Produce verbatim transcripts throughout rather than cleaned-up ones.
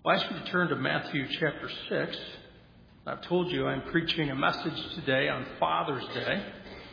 Well, I ask you to turn to Matthew chapter six. I've told you I'm preaching a message today on Father's Day.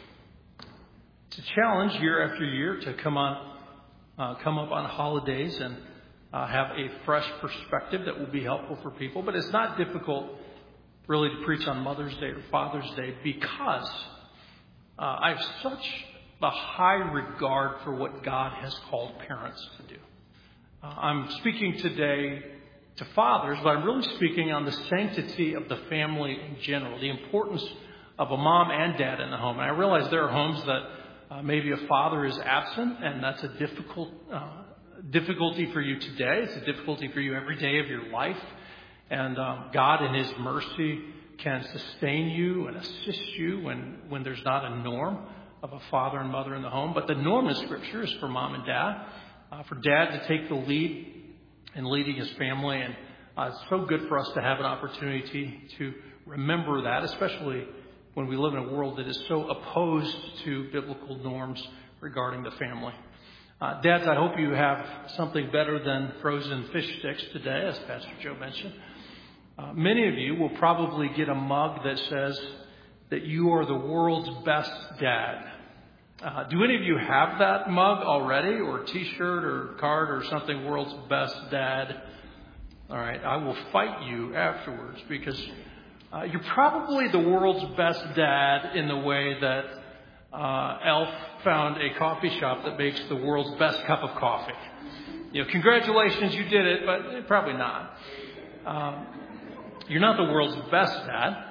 It's a challenge year after year to come on, uh, come up on holidays and uh, have a fresh perspective that will be helpful for people. But it's not difficult, really, to preach on Mother's Day or Father's Day because uh, I have such a high regard for what God has called parents to do. Uh, I'm speaking today to fathers, but I'm really speaking on the sanctity of the family in general, the importance of a mom and dad in the home. And I realize there are homes that uh, maybe a father is absent, and that's a difficult uh, difficulty for you today. It's a difficulty for you every day of your life. And um, God in His mercy can sustain you and assist you when, when there's not a norm of a father and mother in the home. But the norm in Scripture is for mom and dad, uh, for dad to take the lead and leading his family. And uh, it's so good for us to have an opportunity to remember that, especially when we live in a world that is so opposed to biblical norms regarding the family. Uh, dads, I hope you have something better than frozen fish sticks today, as Pastor Joe mentioned. Uh, many of you will probably get a mug that says that you are the world's best dad. Uh, do any of you have that mug already, or T-shirt or card or something, world's best dad? All right, I will fight you afterwards because uh, you're probably the world's best dad in the way that uh, Elf found a coffee shop that makes the world's best cup of coffee. You know, congratulations, you did it, but probably not. Um, you're not the world's best dad.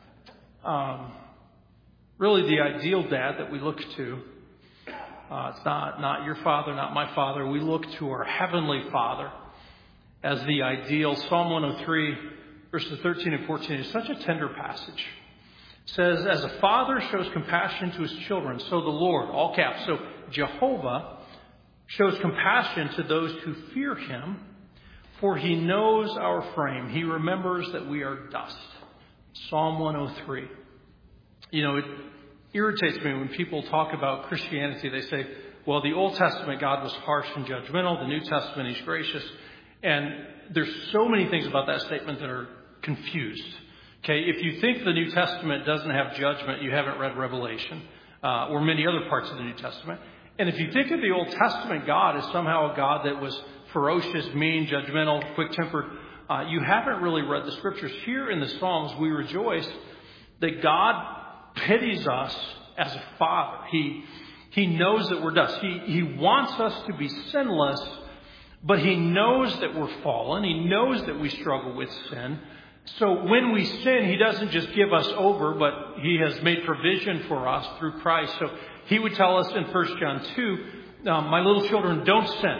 Um, Really, the ideal dad that we look to, uh, it's not, not your father, not my father. We look to our heavenly Father as the ideal. Psalm one oh three, verses thirteen and fourteen is such a tender passage. It says, as a father shows compassion to his children, so the Lord, all caps, so Jehovah shows compassion to those who fear Him, for He knows our frame. He remembers that we are dust. Psalm one oh three. You know, it irritates me when people talk about Christianity. They say, well, the Old Testament, God was harsh and judgmental. The New Testament, He's gracious. And there's so many things about that statement that are confused. Okay, if you think the New Testament doesn't have judgment, you haven't read Revelation uh, or many other parts of the New Testament. And if you think of the Old Testament God as somehow a God that was ferocious, mean, judgmental, quick-tempered, uh, you haven't really read the Scriptures. Here in the Psalms, we rejoice that God pities us as a father. He he knows that we're dust. He he wants us to be sinless, but He knows that we're fallen. He knows that we struggle with sin. So when we sin, He doesn't just give us over, but He has made provision for us through Christ. So He would tell us in First John two, um, my little children, don't sin.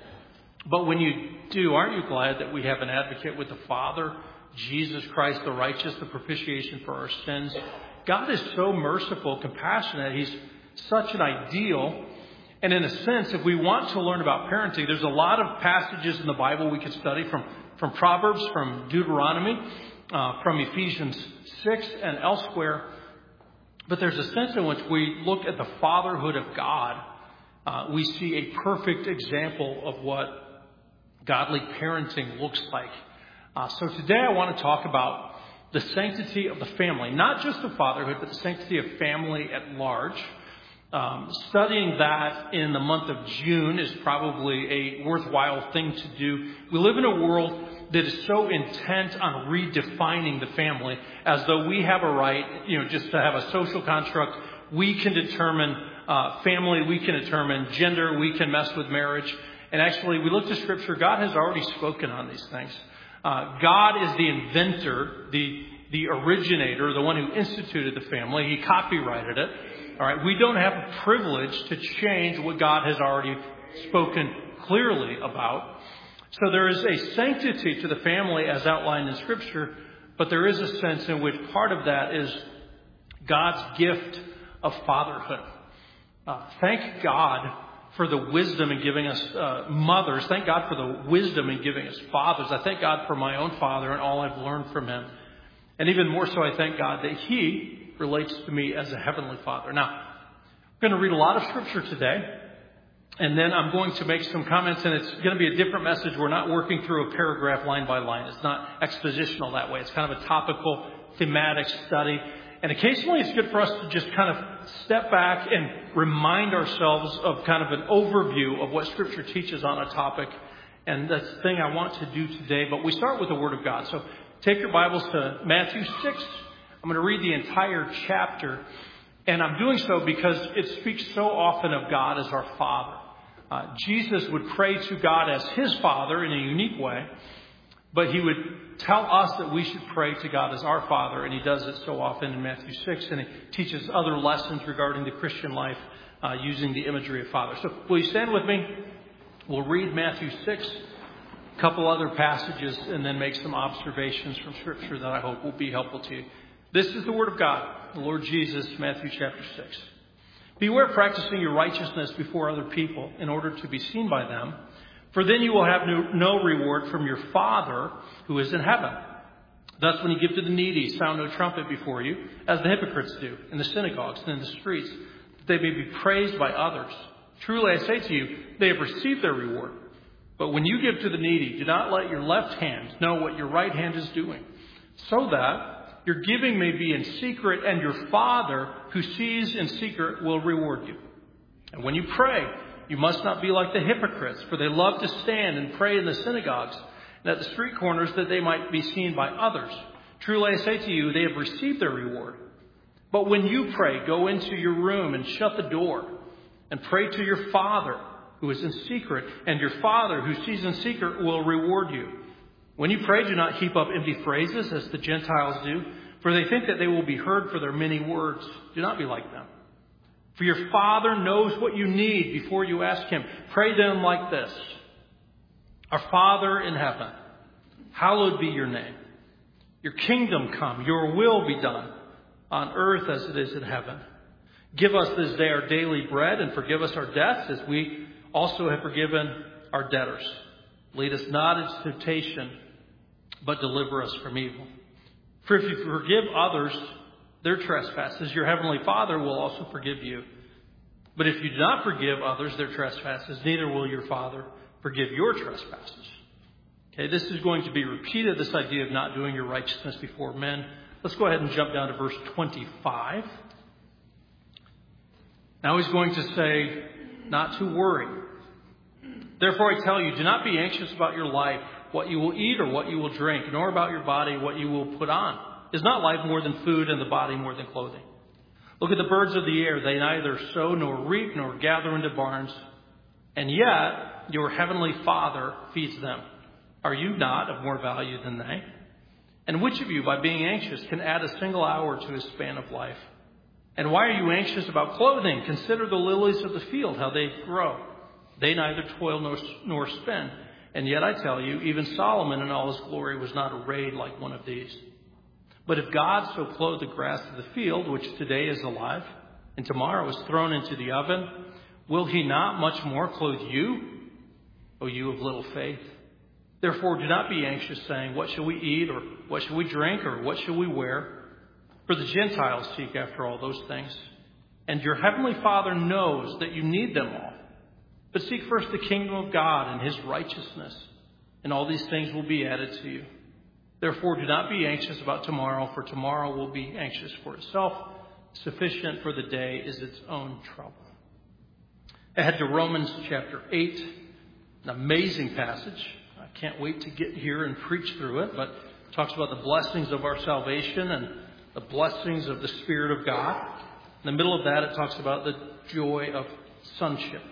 But when you do, aren't you glad that we have an advocate with the Father, Jesus Christ, the righteous, the propitiation for our sins? God is so merciful, compassionate. He's such an ideal. And in a sense, if we want to learn about parenting, there's a lot of passages in the Bible we could study from, from Proverbs, from Deuteronomy, uh, from Ephesians six and elsewhere. But there's a sense in which we look at the fatherhood of God. Uh, we see a perfect example of what godly parenting looks like. Uh, so today I want to talk about the sanctity of the family, not just of fatherhood, but the sanctity of family at large. Um, studying that in the month of June is probably a worthwhile thing to do. We live in a world that is so intent on redefining the family, as though we have a right, you know, just to have a social construct. We can determine uh, family, we can determine gender, we can mess with marriage. And actually, we look to Scripture. God has already spoken on these things. Uh, God is the inventor, the the originator, the one who instituted the family. He copyrighted it. All right, we don't have a privilege to change what God has already spoken clearly about. So there is a sanctity to the family as outlined in Scripture, but there is a sense in which part of that is God's gift of fatherhood. Uh, thank God for the wisdom in giving us uh, mothers. Thank God for the wisdom in giving us fathers. I thank God for my own father and all I've learned from him. And even more so, I thank God that He relates to me as a heavenly Father. Now, I'm going to read a lot of Scripture today. And then I'm going to make some comments, and it's going to be a different message. We're not working through a paragraph line by line. It's not expositional that way. It's kind of a topical, thematic study. And occasionally it's good for us to just kind of step back and remind ourselves of kind of an overview of what Scripture teaches on a topic. And that's the thing I want to do today. But we start with the Word of God. So take your Bibles to Matthew six. I'm going to read the entire chapter. And I'm doing so because it speaks so often of God as our Father. Uh, Jesus would pray to God as His Father in a unique way, but He would tell us that we should pray to God as our Father, and He does it so often in Matthew six, and He teaches other lessons regarding the Christian life uh, using the imagery of Father. So will you stand with me? We'll read Matthew six, a couple other passages, and then make some observations from Scripture that I hope will be helpful to you. This is the Word of God, the Lord Jesus, Matthew chapter six. Beware of practicing your righteousness before other people in order to be seen by them, for then you will have no, no reward from your Father who is in heaven. Thus, when you give to the needy, sound no trumpet before you, as the hypocrites do in the synagogues and in the streets, that they may be praised by others. Truly, I say to you, they have received their reward. But when you give to the needy, do not let your left hand know what your right hand is doing, so that your giving may be in secret, and your Father who sees in secret will reward you. And when you pray, you must not be like the hypocrites, for they love to stand and pray in the synagogues and at the street corners that they might be seen by others. Truly I say to you, they have received their reward. But when you pray, go into your room and shut the door and pray to your Father who is in secret, and your Father who sees in secret will reward you. When you pray, do not heap up empty phrases as the Gentiles do, for they think that they will be heard for their many words. Do not be like them. For your Father knows what you need before you ask Him. Pray then like this. Our Father in heaven, hallowed be your name. Your kingdom come, your will be done on earth as it is in heaven. Give us this day our daily bread, and forgive us our debts as we also have forgiven our debtors. Lead us not into temptation, but deliver us from evil. For if you forgive others their trespasses, your heavenly Father will also forgive you. But if you do not forgive others their trespasses, neither will your Father forgive your trespasses. Okay, this is going to be repeated, this idea of not doing your righteousness before men. Let's go ahead and jump down to verse twenty-five. Now he's going to say, not to worry. Therefore I tell you, do not be anxious about your life, what you will eat or what you will drink, nor about your body, what you will put on. Is not life more than food, and the body more than clothing? Look at the birds of the air. They neither sow nor reap nor gather into barns, and yet your heavenly Father feeds them. Are you not of more value than they? And which of you, by being anxious, can add a single hour to his span of life? And why are you anxious about clothing? Consider the lilies of the field, how they grow. They neither toil nor, nor spin. And yet I tell you, even Solomon in all his glory was not arrayed like one of these. But if God so clothed the grass of the field, which today is alive, and tomorrow is thrown into the oven, will He not much more clothe you, O you of little faith? Therefore do not be anxious, saying, what shall we eat, or what shall we drink, or what shall we wear? For the Gentiles seek after all those things. And your heavenly Father knows that you need them all. But seek first the kingdom of God and His righteousness, and all these things will be added to you. Therefore, do not be anxious about tomorrow, for tomorrow will be anxious for itself. Sufficient for the day is its own trouble. Ahead to Romans chapter eight, an amazing passage. I can't wait to get here and preach through it, but it talks about the blessings of our salvation and the blessings of the Spirit of God. In the middle of that, it talks about the joy of sonship.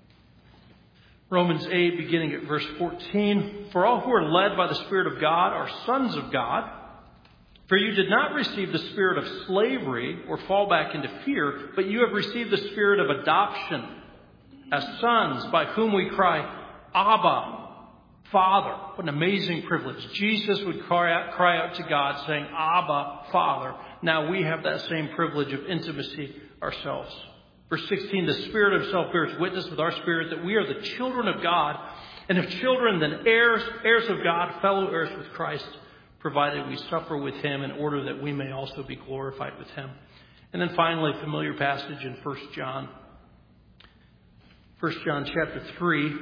Romans eight, beginning at verse fourteen. For all who are led by the Spirit of God are sons of God. For you did not receive the spirit of slavery or fall back into fear, but you have received the spirit of adoption as sons, by whom we cry, Abba, Father. What an amazing privilege. Jesus would cry out, cry out to God saying, Abba, Father. Now we have that same privilege of intimacy ourselves. Verse sixteen, the Spirit Himself bears witness with our spirit that we are the children of God. And if children, then heirs, heirs of God, fellow heirs with Christ, provided we suffer with Him in order that we may also be glorified with Him. And then finally, a familiar passage in First John. First John chapter three.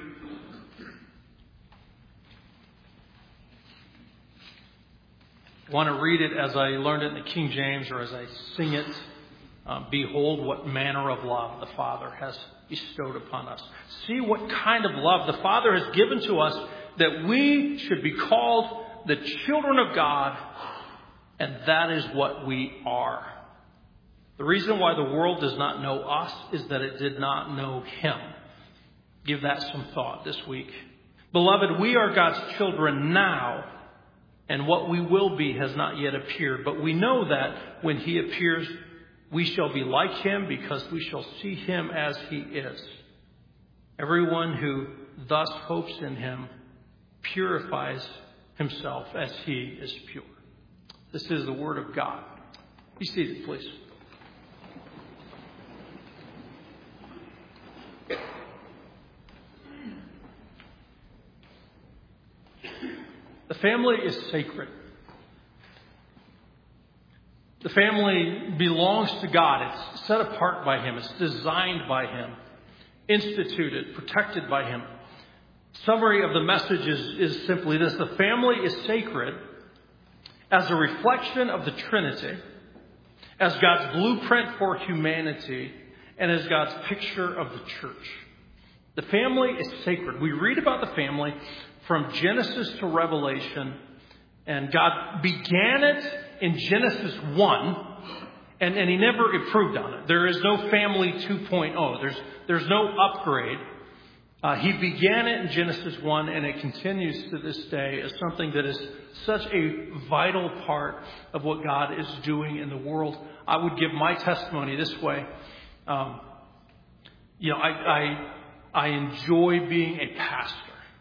I want to read it as I learned it in the King James, or as I sing it. Um, Behold, what manner of love the Father has bestowed upon us. See what kind of love the Father has given to us, that we should be called the children of God, and that is what we are. The reason why the world does not know us is that it did not know Him. Give that some thought this week. Beloved, we are God's children now, and what we will be has not yet appeared. But we know that when He appears, we shall be like Him, because we shall see Him as He is. Everyone who thus hopes in Him purifies himself as He is pure. This is the Word of God. Be seated, please. The family is sacred. The family belongs to God. It's set apart by Him. It's designed by Him, instituted, protected by Him. Summary of the message is, is simply this. The family is sacred as a reflection of the Trinity, as God's blueprint for humanity, and as God's picture of the church. The family is sacred. We read about the family from Genesis to Revelation, and God began it in Genesis one, and, and He never improved on it. There is no family two point oh. There's, there's no upgrade. Uh, he began it in Genesis one, and it continues to this day as something that is such a vital part of what God is doing in the world. I would give my testimony this way. Um, you know, I, I, I enjoy being a pastor.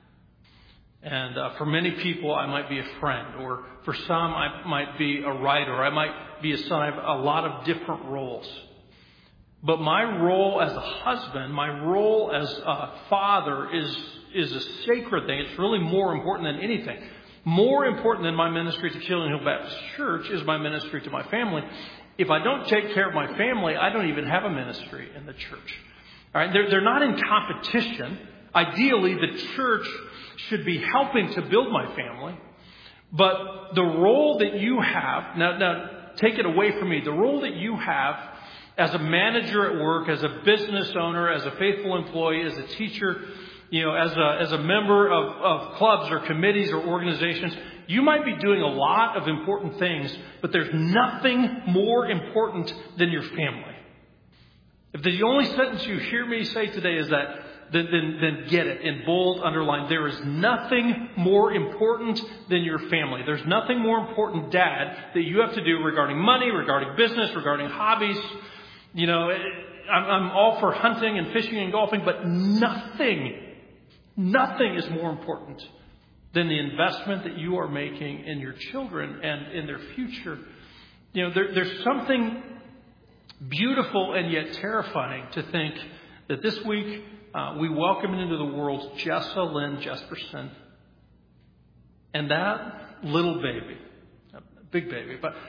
And uh, for many people, I might be a friend, or for some, I might be a writer, I might be a son. I have a lot of different roles. But my role as a husband, my role as a father is, is a sacred thing. It's really more important than anything. More important than my ministry to Killing Hill Baptist Church is my ministry to my family. If I don't take care of my family, I don't even have a ministry in the church. All right, they're, they're not in competition. Ideally, the church should be helping to build my family. But the role that you have, now, now take it away from me, the role that you have as a manager at work, as a business owner, as a faithful employee, as a teacher, you know, as a, as a member of, of clubs or committees or organizations, you might be doing a lot of important things, but there's nothing more important than your family. If the only sentence you hear me say today is that, then, then, then get it in bold, underline. There is nothing more important than your family. There's nothing more important, Dad, that you have to do regarding money, regarding business, regarding hobbies. You know, I'm, I'm all for hunting and fishing and golfing, but nothing, nothing is more important than the investment that you are making in your children and in their future. You know, there, there's something beautiful and yet terrifying to think that this week uh, we welcome into the world Jessa Lynn Jesperson. And that little baby, a big baby, but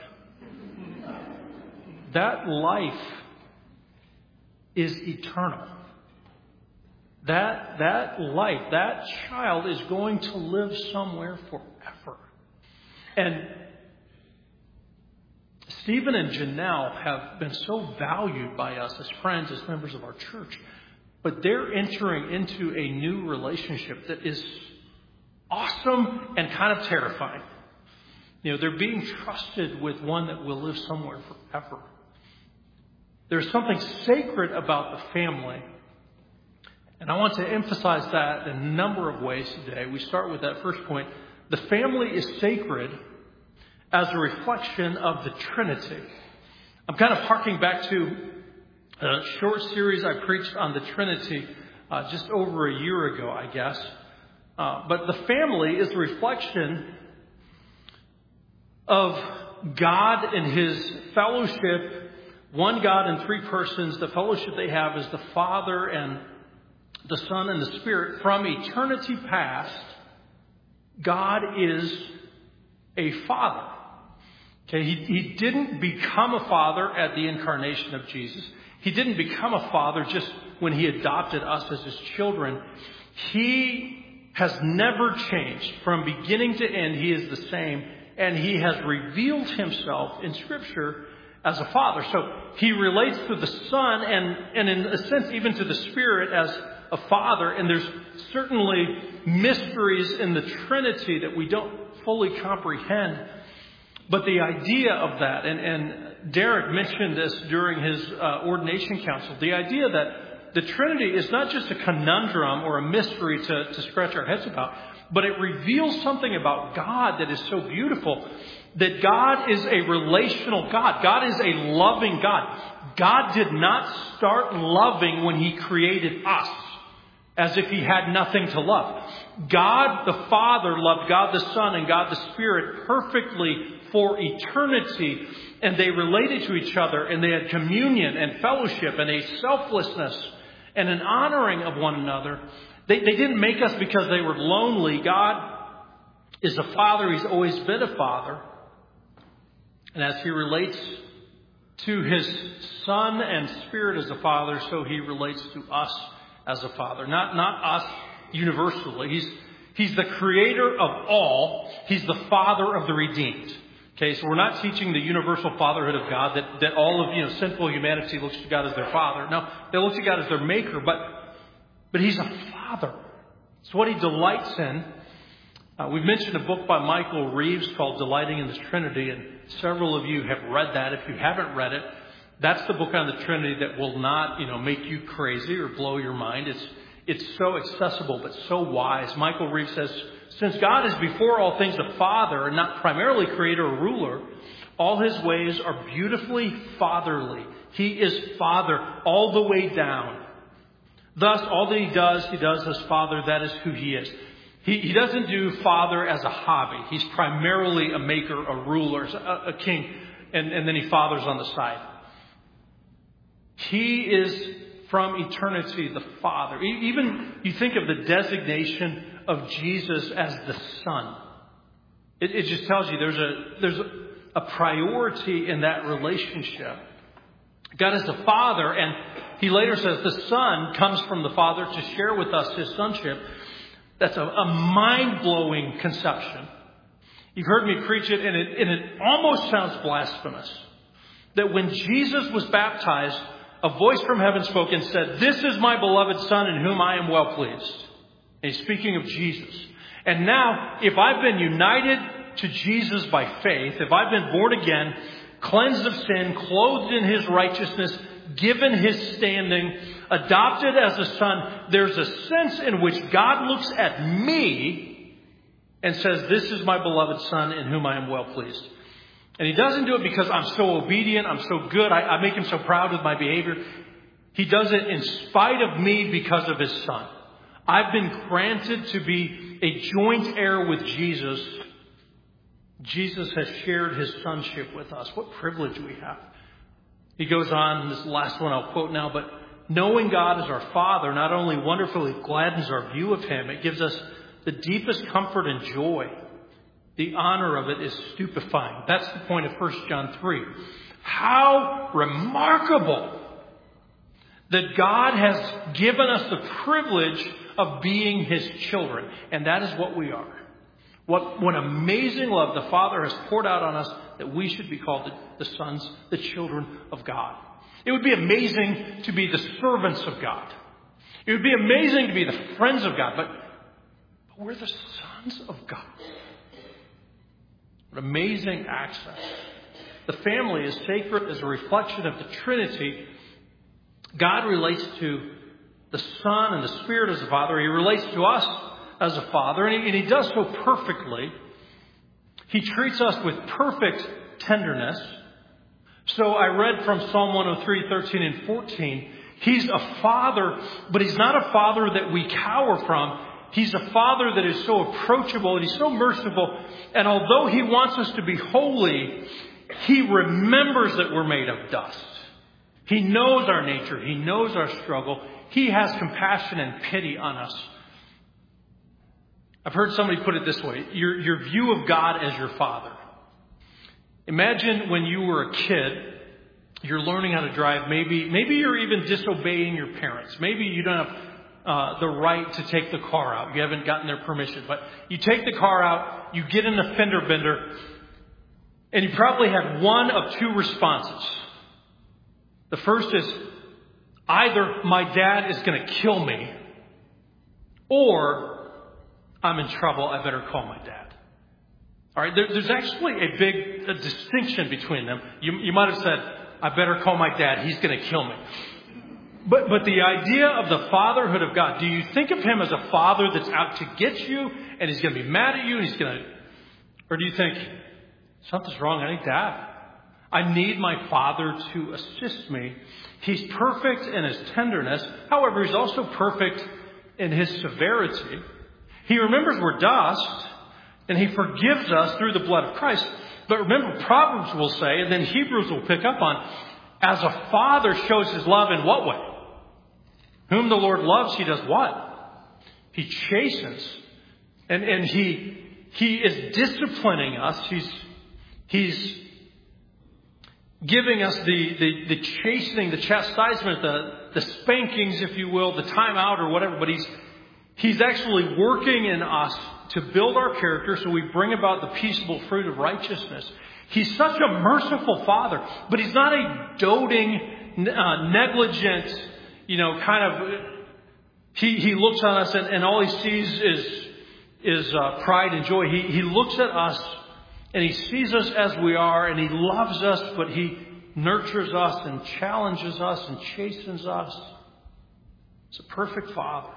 that life is eternal. That, that life, that child is going to live somewhere forever. And Stephen and Janelle have been so valued by us as friends, as members of our church. But they're entering into a new relationship that is awesome and kind of terrifying. You know, they're being trusted with one that will live somewhere forever. There's something sacred about the family. And I want to emphasize that in a number of ways today. We start with that first point. The family is sacred as a reflection of the Trinity. I'm kind of harking back to a short series I preached on the Trinity uh, just over a year ago, I guess. Uh, but the family is a reflection of God and His fellowship. One God in three persons. The fellowship they have is the Father and the Son and the Spirit. From eternity past, God is a Father. Okay, he, he didn't become a father at the incarnation of Jesus. He didn't become a father just when he adopted us as his children, he has never changed. From beginning to end, he is the same. And he has revealed himself in Scripture as a Father. So he relates to the Son and, and in a sense even to the Spirit as a Father. And there's certainly mysteries in the Trinity that we don't fully comprehend. But the idea of that, and, and Derek mentioned this during his uh, ordination council, the idea that the Trinity is not just a conundrum or a mystery to, to scratch our heads about, but it reveals something about God that is so beautiful, that God is a relational God. God is a loving God. God did not start loving when he created us, as if he had nothing to love. God the Father loved God the Son and God the Spirit perfectly for eternity, and they related to each other, and they had communion and fellowship and a selflessness and an honoring of one another. They, they didn't make us because they were lonely. God is a Father. He's always been a Father. And as he relates to his Son and Spirit as a Father, so he relates to us as a Father. Not, not us universally. He's, he's the creator of all. He's the Father of the redeemed. Okay, so we're not teaching the universal fatherhood of God, that, that all of, you know, sinful humanity looks to God as their Father. No, they look to God as their Maker, but, but he's a Father. It's what he delights in. Uh, we've mentioned a book by Michael Reeves called Delighting in the Trinity, and several of you have read that. If you haven't read it, that's the book on the Trinity that will not, you know, make you crazy or blow your mind. It's, it's so accessible, but so wise. Michael Reeves says, since God is before all things a Father and not primarily creator or ruler, all his ways are beautifully fatherly. He is Father all the way down. Thus, all that he does, he does as Father. That is who he is. He, he doesn't do Father as a hobby. He's primarily a maker, a ruler, a, a king, and, and then he fathers on the side. He is from eternity the Father. Even you think of the designation of Jesus as the Son. It, it just tells you there's a there's a, a priority in that relationship. God is the Father, and he later says the Son comes from the Father to share with us his sonship. That's a, a mind-blowing conception. You've heard me preach it, and it, and it almost sounds blasphemous. That when Jesus was baptized, a voice from heaven spoke and said, "This is my beloved Son in whom I am well pleased." And he's speaking of Jesus. And now, if I've been united to Jesus by faith, if I've been born again, cleansed of sin, clothed in his righteousness, given his standing, adopted as a son, there's a sense in which God looks at me and says, "This is my beloved Son in whom I am well pleased." And he doesn't do it because I'm so obedient, I'm so good, I, I make him so proud with my behavior. He does it in spite of me because of his Son. I've been granted to be a joint heir with Jesus. Jesus has shared his sonship with us. What privilege we have. He goes on, this last one I'll quote now, but knowing God as our Father not only wonderfully gladdens our view of him, it gives us the deepest comfort and joy. The honor of it is stupefying. That's the point of First John three. How remarkable that God has given us the privilege of being his children. And that is what we are. What, what amazing love the Father has poured out on us that we should be called the, the sons, the children of God. It would be amazing to be the servants of God. It would be amazing to be the friends of God. But, but we're the sons of God. What amazing access. The family is sacred as a reflection of the Trinity. God relates to the Son and the Spirit as a Father. He relates to us as a Father, and he, and he does so perfectly. He treats us with perfect tenderness. So I read from Psalm one oh three, thirteen and fourteen. He's a Father, but he's not a Father that we cower from. He's a Father that is so approachable and he's so merciful. And although he wants us to be holy, he remembers that we're made of dust. He knows our nature. He knows our struggle. He has compassion and pity on us. I've heard somebody put it this way. Your, your view of God as your Father. Imagine when you were a kid you're learning how to drive. Maybe, maybe you're even disobeying your parents. Maybe you don't have uh, the right to take the car out. You haven't gotten their permission. But you take the car out, you get in a fender bender, and you probably had one of two responses. The first is, either my dad is going to kill me, or I'm in trouble, I better call my dad. All right, there, there's actually a big a distinction between them. You, you might have said, I better call my dad, he's going to kill me. But, but the idea of the fatherhood of God, do you think of him as a father that's out to get you, and he's going to be mad at you, and he's going to, or do you think, something's wrong, I need dad. I need my father to assist me. He's perfect in his tenderness. However, he's also perfect in his severity. He remembers we're dust, and he forgives us through the blood of Christ. But remember, Proverbs will say, and then Hebrews will pick up on, as a father shows his love in what way? Whom the Lord loves, he does what? He chastens. And, and he, he is disciplining us. He's, he's giving us the, the, the chastening, the chastisement, the, the spankings, if you will, the time out or whatever. But he's, he's actually working in us to build our character so we bring about the peaceable fruit of righteousness. He's such a merciful father, but he's not a doting, uh, negligent, you know, kind of, he, he looks on us and, and all he sees is, is uh, pride and joy. He, he looks at us and he sees us as we are, and he loves us, but he nurtures us and challenges us and chastens us. It's a perfect father.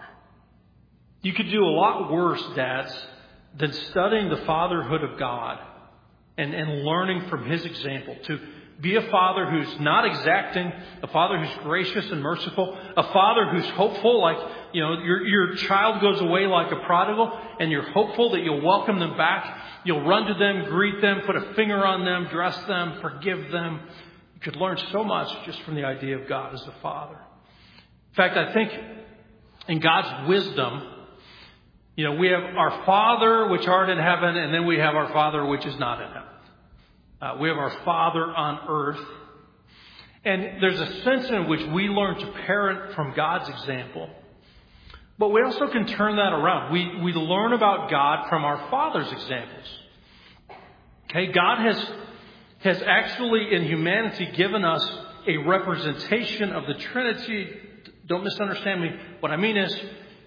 You could do a lot worse, dads, than studying the fatherhood of God and, and learning from his example. To be a father who's not exacting, a father who's gracious and merciful, a father who's hopeful, like, you know, your, your child goes away like a prodigal, and you're hopeful that you'll welcome them back. You'll run to them, greet them, put a finger on them, dress them, forgive them. You could learn so much just from the idea of God as a father. In fact, I think in God's wisdom, you know, we have our Father which art in heaven, and then we have our Father which is not in heaven. Uh, we have our Father on earth. And there's a sense in which we learn to parent from God's example. But we also can turn that around. We, we learn about God from our Father's examples. Okay, God has, has actually in humanity given us a representation of the Trinity. Don't misunderstand me. What I mean is,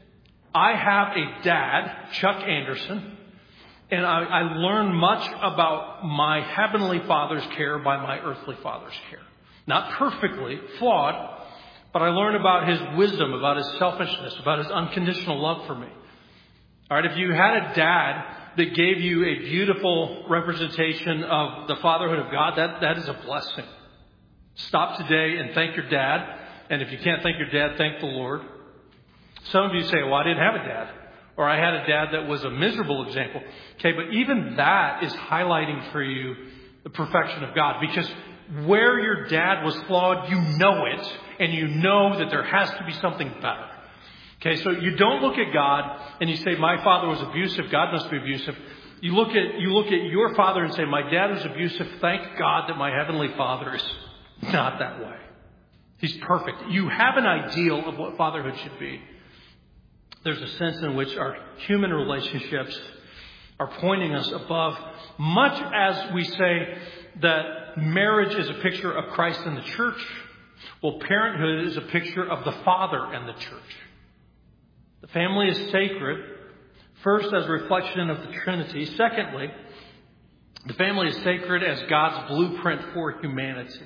I have a dad, Chuck Anderson, and I, I learn much about my heavenly Father's care by my earthly father's care. Not perfectly, flawed, but I learn about his wisdom, about his selfishness, about his unconditional love for me. All right, if you had a dad that gave you a beautiful representation of the fatherhood of God, that, that is a blessing. Stop today and thank your dad. And if you can't thank your dad, thank the Lord. Some of you say, well, I didn't have a dad. Or I had a dad that was a miserable example. Okay, but even that is highlighting for you the perfection of God. Because where your dad was flawed, you know it. And you know that there has to be something better. Okay, so you don't look at God and you say, my father was abusive, God must be abusive. You look at you look at your father and say, my dad was abusive. Thank God that my heavenly Father is not that way. He's perfect. You have an ideal of what fatherhood should be. There's a sense in which our human relationships are pointing us above, much as we say that marriage is a picture of Christ and the church. Well, parenthood is a picture of the Father and the church. The family is sacred, first as a reflection of the Trinity. Secondly, the family is sacred as God's blueprint for humanity.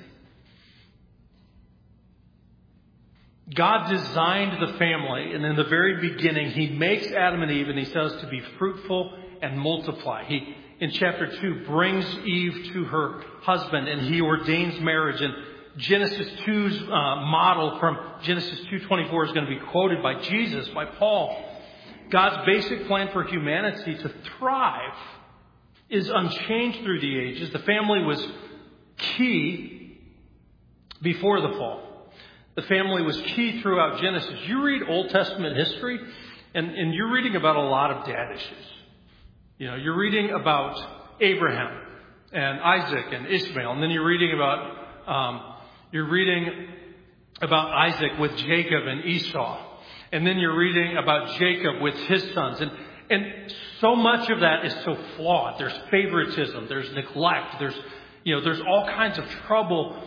God designed the family, and in the very beginning, he makes Adam and Eve, and he says to be fruitful and multiply. He, in chapter two, brings Eve to her husband, and he ordains marriage. And Genesis two's uh, model from Genesis two twenty-four is going to be quoted by Jesus, by Paul. God's basic plan for humanity to thrive is unchanged through the ages. The family was key before the fall. The family was key throughout Genesis. You read Old Testament history, and, and you're reading about a lot of dad issues. You know, you're reading about Abraham and Isaac and Ishmael, and then you're reading about, um, you're reading about Isaac with Jacob and Esau. And then you're reading about Jacob with his sons. And, and so much of that is so flawed. There's favoritism. There's neglect. There's, you know, there's all kinds of trouble.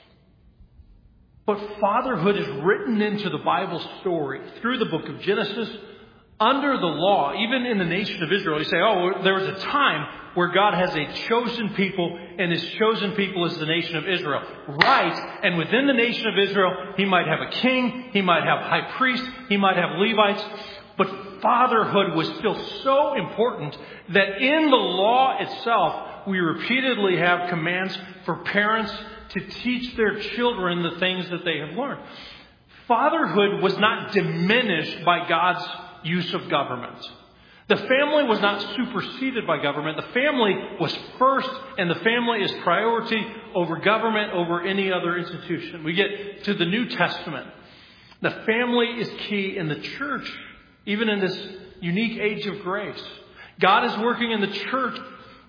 But fatherhood is written into the Bible story through the book of Genesis. Under the law, even in the nation of Israel, you say, oh, there was a time where God has a chosen people, and his chosen people is the nation of Israel. Right, and within the nation of Israel, he might have a king, he might have high priests, he might have Levites, but fatherhood was still so important that in the law itself, we repeatedly have commands for parents to teach their children the things that they have learned. Fatherhood was not diminished by God's use of government. The family was not superseded by government. The family was first, and the family is priority over government, over any other institution. We get to the New Testament. The family is key in the church, even in this unique age of grace. God is working in the church,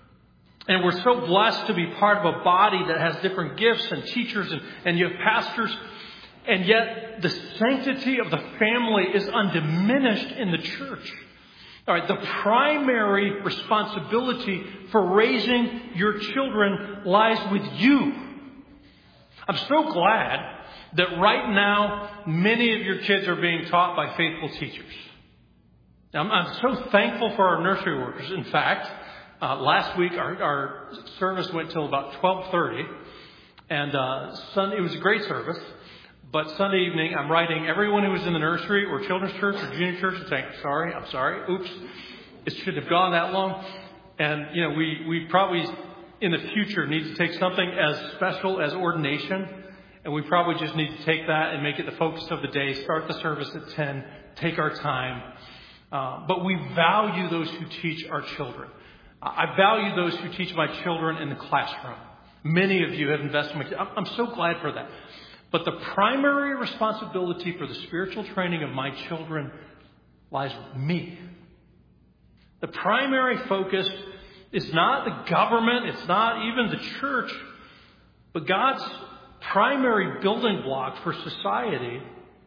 and we're so blessed to be part of a body that has different gifts and teachers, and, and you have pastors. And yet, the sanctity of the family is undiminished in the church. All right, the primary responsibility for raising your children lies with you. I'm so glad that right now, many of your kids are being taught by faithful teachers. I'm, I'm so thankful for our nursery workers. In fact, uh, last week our, our service went till about twelve thirty, and uh, Sunday it was a great service. But Sunday evening, I'm writing everyone who was in the nursery or children's church or junior church and saying, sorry, I'm sorry, oops, it shouldn't have gone that long. And, you know, we, we probably in the future need to take something as special as ordination. And we probably just need to take that and make it the focus of the day, start the service at ten, take our time. Uh, but we value those who teach our children. I value those who teach my children in the classroom. Many of you have invested in my kids. I'm so glad for that. But the primary responsibility for the spiritual training of my children lies with me. The primary focus is not the government, it's not even the church, but God's primary building block for society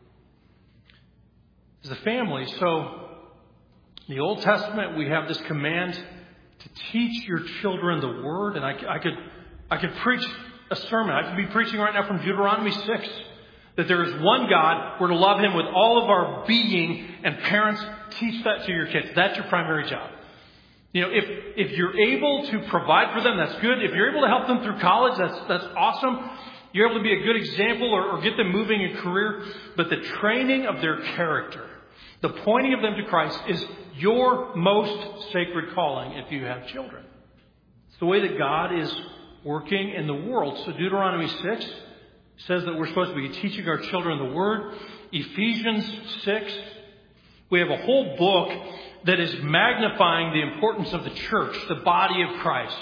is the family. So, in the Old Testament, we have this command to teach your children the Word, and I, I could, I could preach a sermon. I could be preaching right now from Deuteronomy six. That there is one God. We're to love Him with all of our being. And parents, teach that to your kids. That's your primary job. You know, if, if you're able to provide for them, that's good. If you're able to help them through college, that's, that's awesome. You're able to be a good example or, or get them moving in career. But the training of their character, the pointing of them to Christ is your most sacred calling if you have children. It's the way that God is working in the world. So Deuteronomy six says that we're supposed to be teaching our children the Word. Ephesians six, we have a whole book that is magnifying the importance of the church, the body of Christ.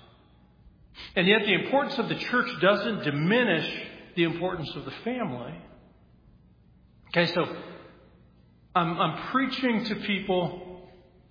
And yet the importance of the church doesn't diminish the importance of the family. Okay, so I'm, I'm preaching to people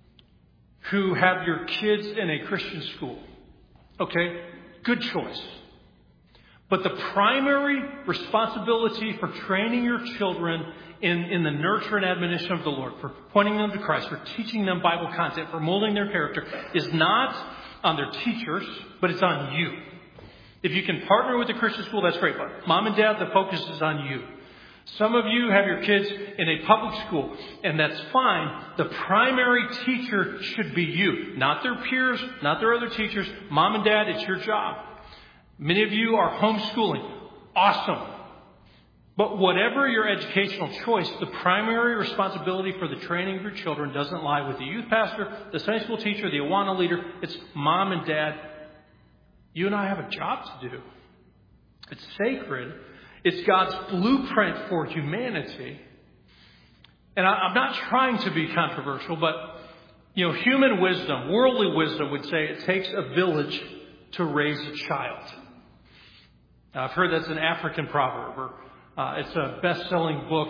who have your kids in a Christian school. Okay? Good choice. But the primary responsibility for training your children in, in the nurture and admonition of the Lord, for pointing them to Christ, for teaching them Bible content, for molding their character, is not on their teachers, but it's on you. If you can partner with a Christian school, that's great. But mom and dad, the focus is on you. Some of you have your kids in a public school, and that's fine. The primary teacher should be you, not their peers, not their other teachers. Mom and dad, it's your job. Many of you are homeschooling. Awesome. But whatever your educational choice, the primary responsibility for the training of your children doesn't lie with the youth pastor, the Sunday school teacher, the Awana leader. It's mom and dad. You and I have a job to do. It's sacred. It's God's blueprint for humanity. And I, I'm not trying to be controversial, but, you know, human wisdom, worldly wisdom would say it takes a village to raise a child. Now, I've heard that's an African proverb, or uh, it's a best-selling book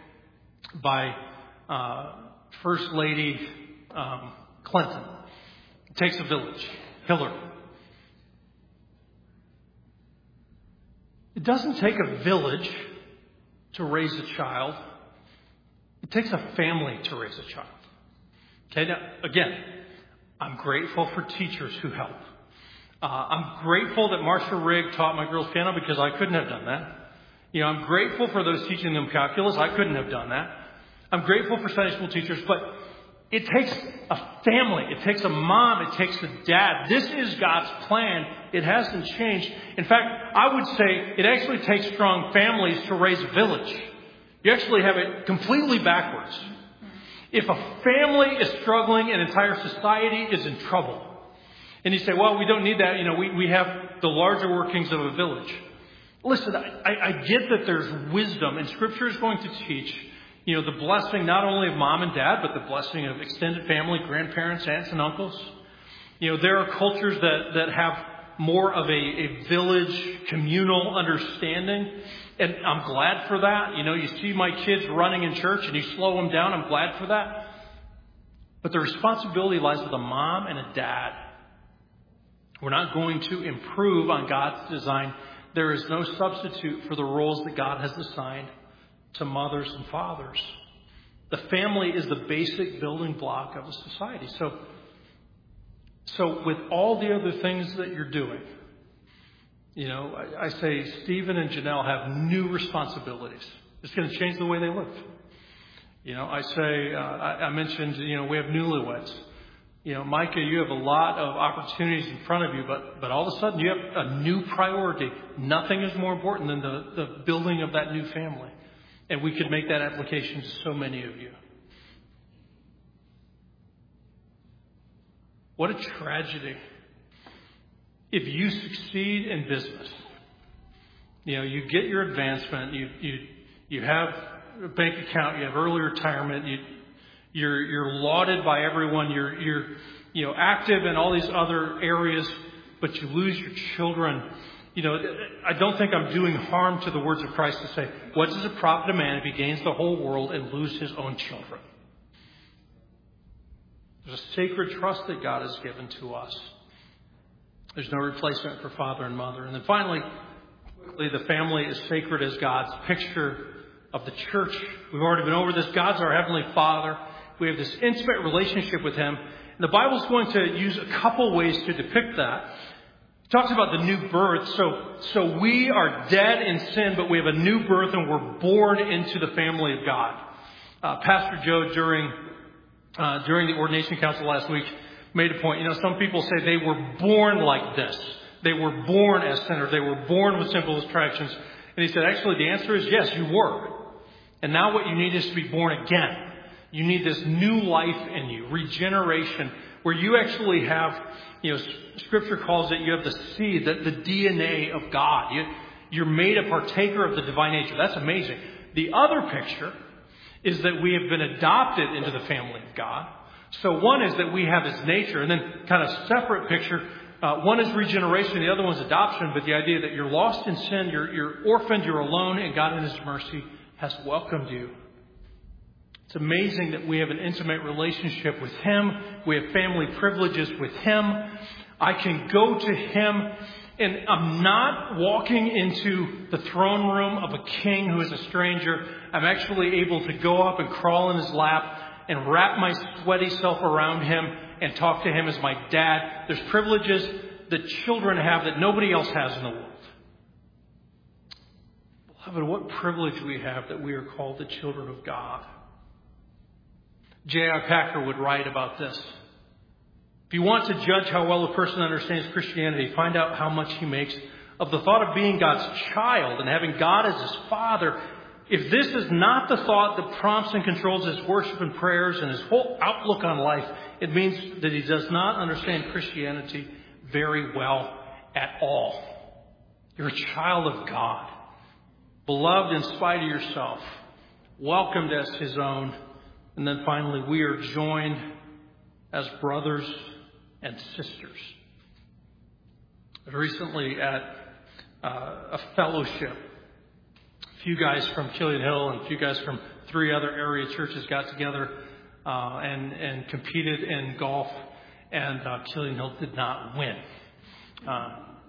by uh, First Lady um, Clinton. It takes a village. Hillary. It doesn't take a village to raise a child. It takes a family to raise a child. Okay, now, again, I'm grateful for teachers who help. Uh, I'm grateful that Marcia Rigg taught my girls piano because I couldn't have done that. You know, I'm grateful for those teaching them calculus. I couldn't have done that. I'm grateful for Sunday school teachers, but it takes a family. It takes a mom. It takes a dad. This is God's plan. It hasn't changed. In fact, I would say it actually takes strong families to raise a village. You actually have it completely backwards. If a family is struggling, an entire society is in trouble. And you say, well, we don't need that. You know, we, we have the larger workings of a village. Listen, I, I get that there's wisdom, and Scripture is going to teach, you know, the blessing not only of mom and dad, but the blessing of extended family, grandparents, aunts and uncles. You know, there are cultures that, that have more of a, a village, communal understanding. And I'm glad for that. You know, you see my kids running in church and you slow them down. I'm glad for that. But the responsibility lies with a mom and a dad. We're not going to improve on God's design. There is no substitute for the roles that God has assigned to mothers and fathers. The family is the basic building block of a society. So, so with all the other things that you're doing, you know, I, I say Stephen and Janelle have new responsibilities. It's going to change the way they live. You know, I say, uh, I, I mentioned, you know, we have newlyweds. You know, Micah, you have a lot of opportunities in front of you, but, but all of a sudden you have a new priority. Nothing is more important than the, the building of that new family. And we could make that application to so many of you. What a tragedy. If you succeed in business, you know, you get your advancement, you you you have a bank account, you have early retirement, you you're you're lauded by everyone, you're you're you know active in all these other areas, but you lose your children. You know, I don't think I'm doing harm to the words of Christ to say, what does it profit a man if he gains the whole world and lose his own children? There's a sacred trust that God has given to us. There's no replacement for father and mother. And then finally, quickly, the family is sacred as God's picture of the church. We've already been over this. God's our Heavenly Father. We have this intimate relationship with Him. And the Bible's going to use a couple ways to depict that. It talks about the new birth. So, so we are dead in sin, but we have a new birth and we're born into the family of God. Uh, Pastor Joe, during, uh, during the ordination council last week, made a point. You know, some people say they were born like this. They were born as sinners. They were born with sinful attractions. And he said, actually, the answer is yes, you were. And now what you need is to be born again. You need this new life in you, regeneration, where you actually have, you know, Scripture calls it, you have the seed, the, the D N A of God. You, you're made a partaker of the divine nature. That's amazing. The other picture is that we have been adopted into the family of God. So one is that we have His nature, and then kind of separate picture. Uh, one is regeneration, the other one's adoption, but the idea that you're lost in sin, you're, you're orphaned, you're alone, and God in His mercy has welcomed you. It's amazing that we have an intimate relationship with Him. We have family privileges with Him. I can go to Him, and I'm not walking into the throne room of a king who is a stranger. I'm actually able to go up and crawl in His lap and wrap my sweaty self around Him and talk to Him as my dad. There's privileges that children have that nobody else has in the world. Beloved, what privilege we have that we are called the children of God. J I Packer would write about this. If you want to judge how well a person understands Christianity, find out how much he makes of the thought of being God's child and having God as his father. If this is not the thought that prompts and controls his worship and prayers and his whole outlook on life, it means that he does not understand Christianity very well at all. You're a child of God, beloved in spite of yourself, welcomed as His own. And then finally, we are joined as brothers and sisters. Recently at uh, a fellowship, a few guys from Killian Hill and a few guys from three other area churches got together uh, and, and competed in golf, and uh, Killian Hill did not win. Uh,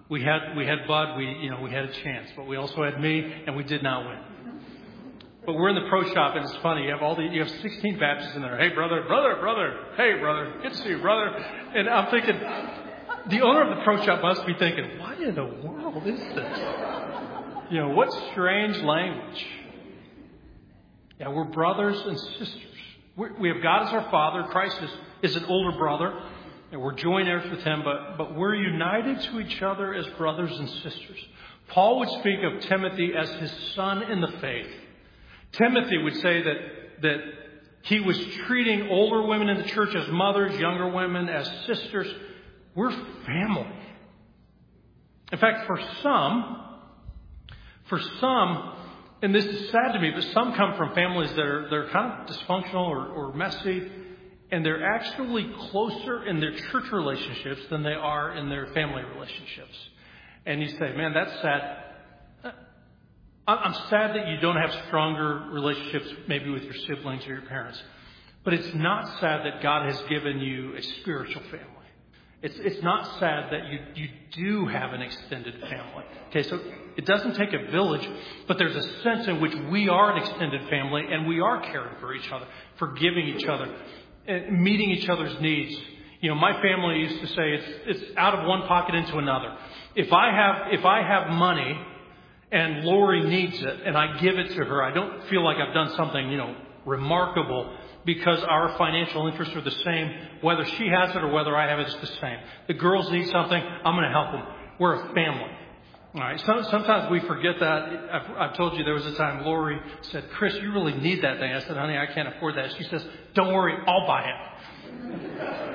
we had we had Bud, we you know we had a chance, but we also had me, and we did not win. But we're in the pro shop, and it's funny. You have all the you have sixteen Baptists in there. Hey, brother, brother, brother. Hey, brother, good to see you, brother. And I'm thinking, the owner of the pro shop must be thinking, what in the world is this? You know, what strange language. Yeah, we're brothers and sisters. We're, we have God as our Father. Christ is, is an older brother, and we're joint heirs with Him. But but we're united to each other as brothers and sisters. Paul would speak of Timothy as his son in the faith. Timothy would say that that he was treating older women in the church as mothers, younger women as sisters. We're family. In fact, for some, for some, and this is sad to me, but some come from families that are they're kind of dysfunctional or, or messy, and they're actually closer in their church relationships than they are in their family relationships. And you say, man, that's sad. I'm sad that you don't have stronger relationships maybe with your siblings or your parents. But it's not sad that God has given you a spiritual family. It's it's not sad that you, you do have an extended family. Okay, so it doesn't take a village, but there's a sense in which we are an extended family and we are caring for each other, forgiving each other, and meeting each other's needs. You know, my family used to say it's it's out of one pocket into another. If I have if I have money and Lori needs it and I give it to her, I don't feel like I've done something, you know, remarkable, because our financial interests are the same. Whether she has it or whether I have it, it's the same. The girls need something, I'm going to help them. We're a family. All right. So, sometimes we forget that. I've, I've told you there was a time Lori said, Chris, you really need that thing. I said, honey, I can't afford that. She says, don't worry, I'll buy it.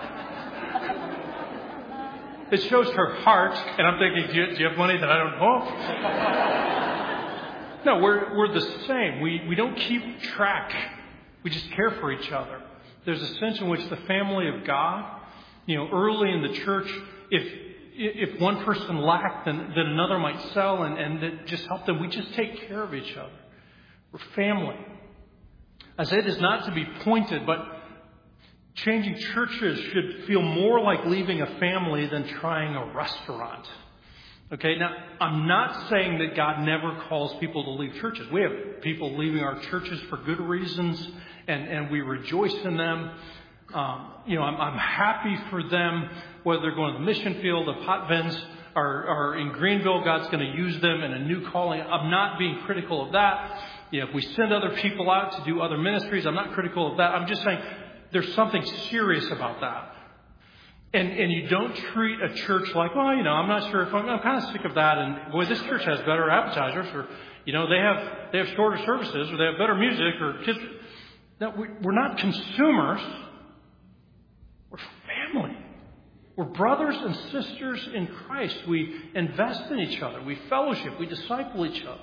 It shows her heart, and I'm thinking, do you, do you have money that I don't know? No, we're we're the same. We we don't keep track. We just care for each other. There's a sense in which the family of God, you know, early in the church, if if one person lacked, then, then another might sell and, and that just help them. We just take care of each other. We're family. I say this not to be pointed, but changing churches should feel more like leaving a family than trying a restaurant. Okay, now, I'm not saying that God never calls people to leave churches. We have people leaving our churches for good reasons, and, and we rejoice in them. Um, you know, I'm, I'm happy for them, whether they're going to the mission field, the pot vends, or, or in Greenville, God's going to use them in a new calling. I'm not being critical of that. You know, if we send other people out to do other ministries, I'm not critical of that. I'm just saying there's something serious about that. And and you don't treat a church like, well, you know, I'm not sure if I'm, I'm kind of sick of that. And boy, this church has better appetizers, or, you know, they have they have shorter services, or they have better music, or kids. No, we, we're not consumers. We're family. We're brothers and sisters in Christ. We invest in each other. We fellowship. We disciple each other.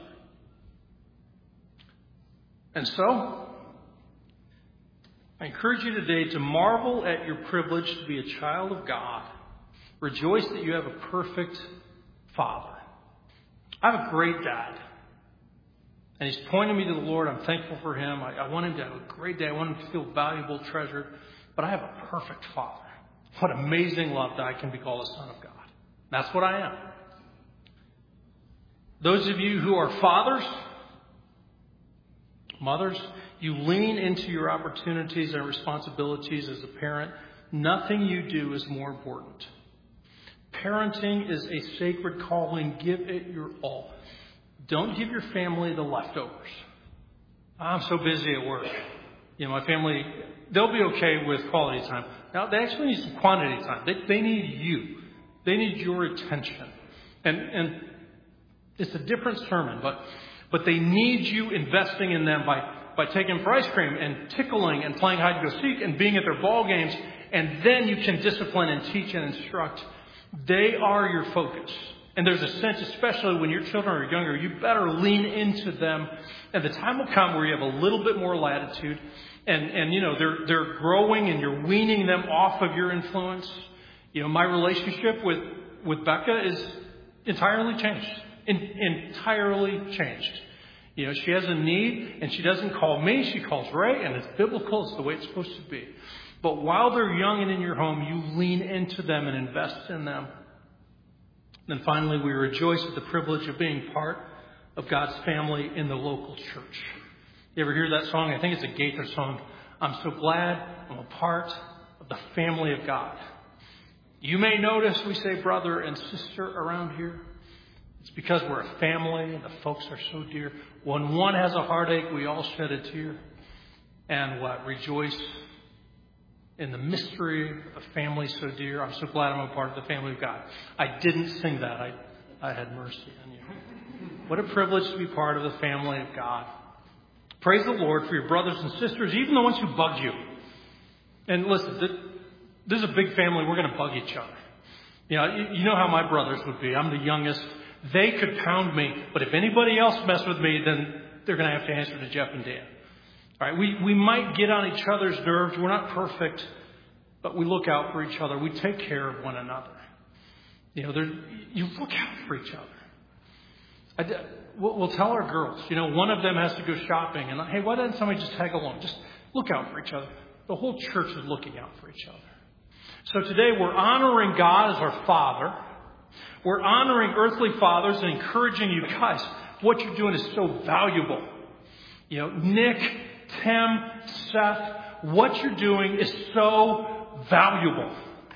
And so, I encourage you today to marvel at your privilege to be a child of God. Rejoice that you have a perfect Father. I have a great dad. And he's pointing me to the Lord. I'm thankful for him. I, I want him to have a great day. I want him to feel valuable, treasured. But I have a perfect Father. What amazing love that I can be called a son of God. That's what I am. Those of you who are fathers, mothers, you lean into your opportunities and responsibilities as a parent. Nothing you do is more important. Parenting is a sacred calling. Give it your all. Don't give your family the leftovers. I'm so busy at work. You know, my family, they'll be okay with quality time. Now, they actually need some quantity time. They, they need you. They need your attention. And, and it's a different sermon, but, but they need you investing in them by by taking them for ice cream and tickling and playing hide and go seek and being at their ball games, and then you can discipline and teach and instruct. They are your focus. And there's a sense, especially when your children are younger, you better lean into them. And the time will come where you have a little bit more latitude, and, and you know, they're they're growing and you're weaning them off of your influence. You know, my relationship with, with Becca is entirely changed. In, entirely changed. You know, she has a need, and she doesn't call me, she calls Ray, and it's biblical, it's the way it's supposed to be. But while they're young and in your home, you lean into them and invest in them. And then finally, we rejoice at the privilege of being part of God's family in the local church. You ever hear that song? I think it's a Gaither song. I'm so glad I'm a part of the family of God. You may notice we say brother and sister around here. It's because we're a family and the folks are so dear. When one has a heartache, we all shed a tear. And what? Rejoice in the mystery of family so dear. I'm so glad I'm a part of the family of God. I didn't sing that. I, I had mercy on you. What a privilege to be part of the family of God. Praise the Lord for your brothers and sisters, even the ones who bugged you. And listen, this is a big family. We're going to bug each other. You know, you know how my brothers would be. I'm the youngest. They could pound me, but if anybody else messed with me, then they're going to have to answer to Jeff and Dan. All right, we, we might get on each other's nerves. We're not perfect, but we look out for each other. We take care of one another. You know, there, you look out for each other. I, we'll, we'll tell our girls, you know, one of them has to go shopping, and hey, why doesn't somebody just tag along? Just look out for each other. The whole church is looking out for each other. So today we're honoring God as our Father. We're honoring earthly fathers and encouraging you guys. What you're doing is so valuable. You know, Nick, Tim, Seth, what you're doing is so valuable.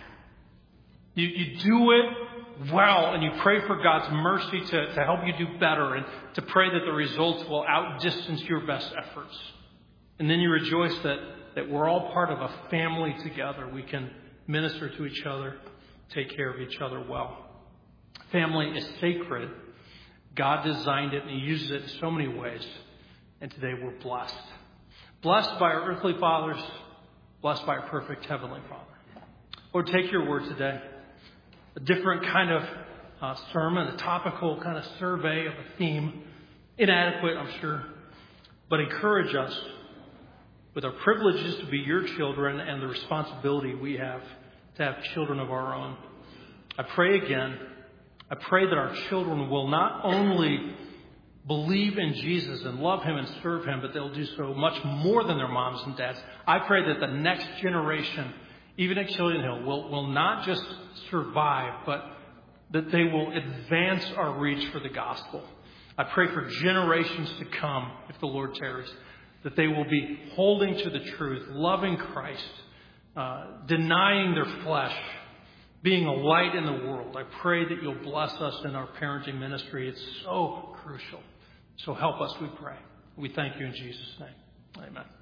You, you do it well, and you pray for God's mercy to, to help you do better and to pray that the results will outdistance your best efforts. And then you rejoice that, that we're all part of a family together. We can minister to each other, take care of each other well. Family is sacred. God designed it and He uses it in so many ways. And today we're blessed. Blessed by our earthly fathers, blessed by our perfect heavenly Father. Lord, take your word today. A different kind of uh, sermon, a topical kind of survey of a theme. Inadequate, I'm sure. But encourage us with our privileges to be your children and the responsibility we have to have children of our own. I pray again, I pray that our children will not only believe in Jesus and love Him and serve Him, but they'll do so much more than their moms and dads. I pray that the next generation, even at Killian Hill, will, will not just survive, but that they will advance our reach for the gospel. I pray for generations to come, if the Lord tarries, that they will be holding to the truth, loving Christ, uh, denying their flesh, being a light in the world. I pray that you'll bless us in our parenting ministry. It's so crucial. So help us, we pray. We thank you in Jesus' name. Amen.